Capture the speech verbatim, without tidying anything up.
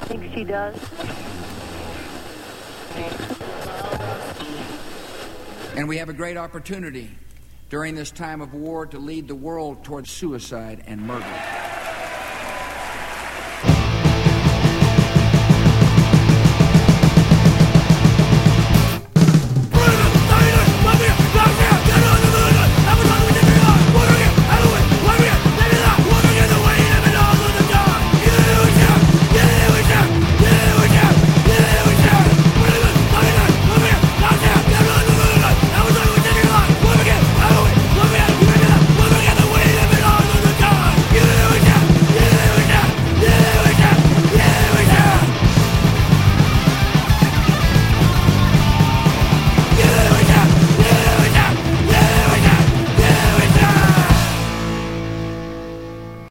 think she does. And we have a great opportunity during this time of war to lead the world towards suicide and murder.